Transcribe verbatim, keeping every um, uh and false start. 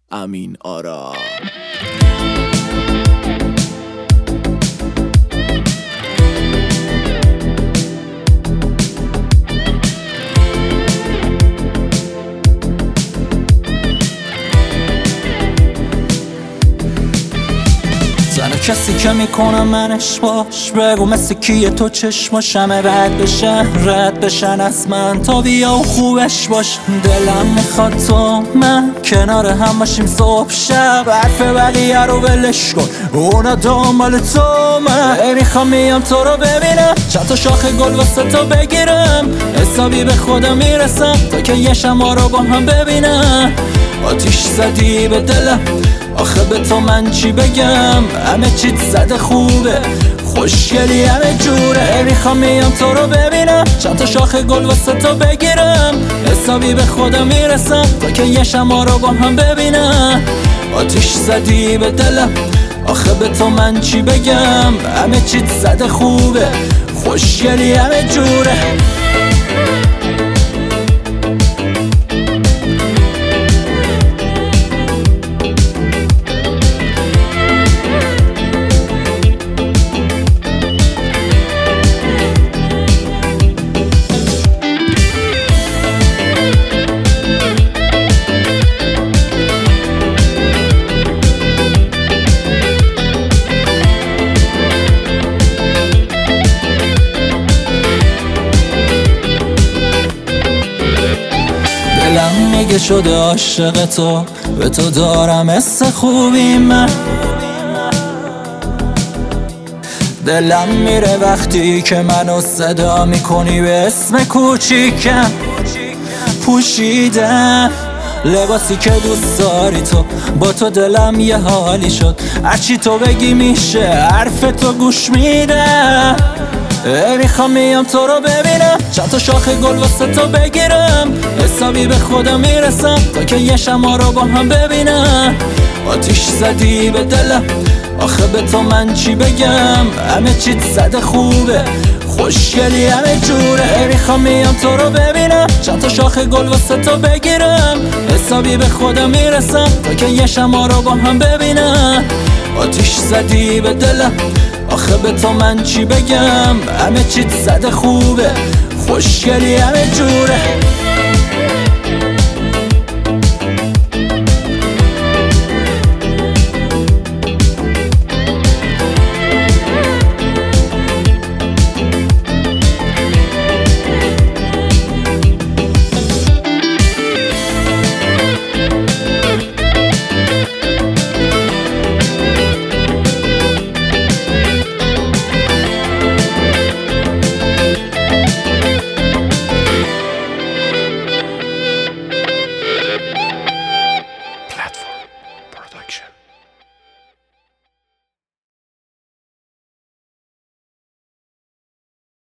امین آرا. زنه کسی که میکنه منش باش، بگو مثل کیه تو چشماشمه رد بشن رد بشن از من تا بیا و خوبش باش. دلم میخواد تو من کنار هم باشیم صبح شب، حرف بقیه رو ولش کن اونا دنبال تو. من میخوام میام تو رو ببینم، چند تا شاخ گل واسه تو بگیرم، حسابی به خودم میرسم تا که یه شما رو با هم ببینم. آتیش زدی به دلم، آخه به تو من چی بگم؟ همه چیت زده خوبه، خوشگلی همه جوره. میخوام میام تو رو ببینم، چند تا شاخ گل واسه تو بگیرم، حسابی به خودم میرسم تا که یه شما رو با هم ببینم. آتیش زدی به دلم، آخه به تو من چی بگم؟ همه چیت زده خوبه، خوشگلی همه جوره. دلم میگه شده عاشق تو، به تو دارم حس خوبی من. دلم میره وقتی که منو صدا میکنی به اسم کوچیکم. پوشیدم لباسی که دوست داری تو، با تو دلم یه حالی شد، هرچی تو بگی میشه، حرف تو گوش میدم. ای میخوام میام تو رو ببینم، چند تا شاخ گل واسه تو بگیرم، حسابی به خودم میرسم تا که یه شما رو با هم ببینم. آتیش زدی به دلم، آخه به تو من چی بگم؟ همه چیت زده خوبه، خوشگلی همه جوره. ای میخوام میام تو رو ببینم، چند تا شاخ گل واسه تو بگیرم، حسابی به خودم میرسم تا که یه شما رو با هم ببینم. آتیش زدی به دلم، آخه به تو من چی بگم؟ همه چیت زده خوبه، خوشگلی همه جوره.